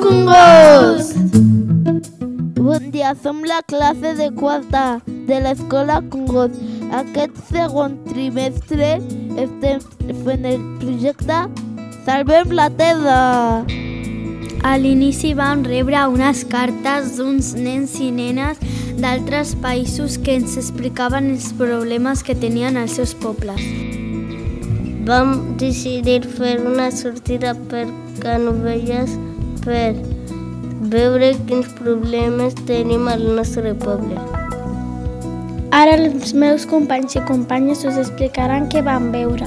Congost! Bon dia, som la classe de quarta de l'Escola Congost. Aquest segon trimestre estem fent el projecte Salvem la Terra. A l'inici vam rebre unes cartes d'uns nens i nenes d'altres països que ens explicaven els problemes que tenien als seus pobles. Vam decidir fer una sortida per Canovelles per veure quins problemes tenim al nostre poble. Ara els meus companys i companyes us explicaran què van veure.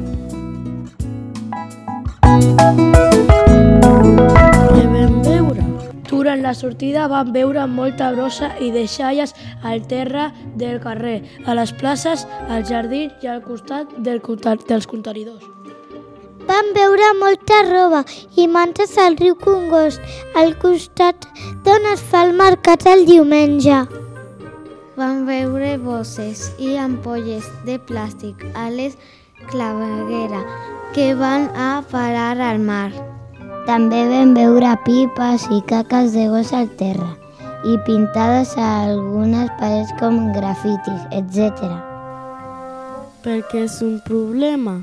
Què vam veure? Durant la sortida vam veure molta brossa i deixalles al terra del carrer, a les places, al jardí i al costat dels contenidors. Vam veure molta roba i mantes al riu Congost, al costat d'on es fa el mercat el diumenge. Vam veure bosses i ampolles de plàstic a les clavegueres que van a parar al mar. També vam veure pipes i caques de gos al terra i pintades a algunes parets com grafitis, etc. Per què és un problema?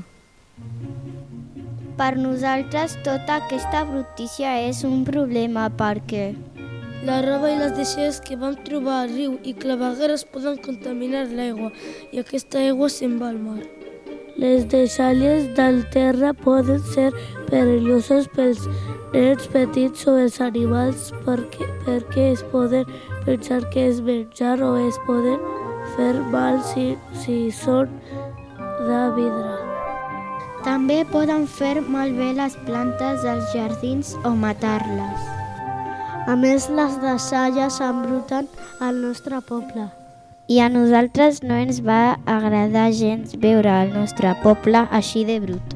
Per nosaltres tota aquesta brutícia és un problema perquè la roba i les deixalles que vam trobar al riu i clavegueres poden contaminar l'aigua i aquesta aigua se'n va al mar. Les deixalles del terra poden ser perilloses pels nens petits o els animals perquè es poden pensar que és menjar o es poden fer mal si són de vidre. també poden fer malbé les plantes dels jardins o matar-les. A més, les deixalles embruten el nostre poble. I a nosaltres no ens va agradar gens veure el nostre poble així de brut.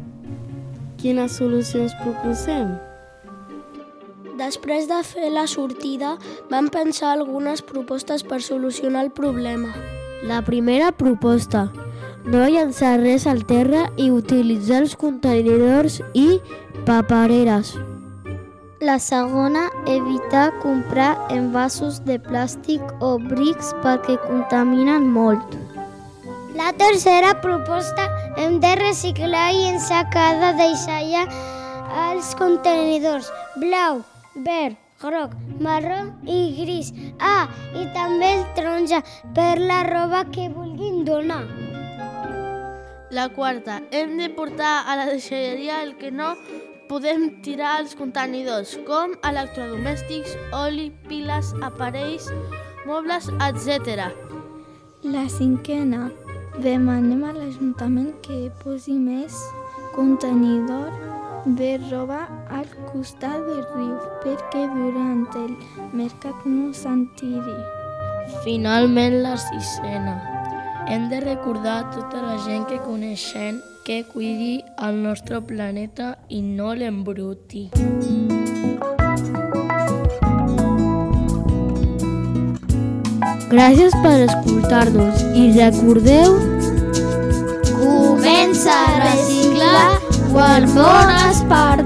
Quines solucions proposem? Després de fer la sortida, vam pensar algunes propostes per solucionar el problema. La primera proposta: no llançar res al terra i utilitzar els contenidors i papereres. La segona, evitar comprar envasos de plàstic o brics perquè contaminen molt. La tercera proposta, hem de reciclar i ençar cada deixalla als contenidors blau, verd, groc, marró i gris. I també el taronja per la roba que vulguin donar. La quarta, hem de portar a la deixalleria el que no podem tirar als contenidors, com electrodomèstics, oli, piles, aparells, mobles, etc. La cinquena, demanem a l'Ajuntament que posi més contenidor de roba al costat del riu perquè durant el mercat no se'n tiri. Finalment, la sisena. Hem de recordar a tota la gent que coneixem que cuidi el nostre planeta i no l'embruti. Gràcies per escoltar-nos i recordeu... Comença a reciclar quan el món es perd.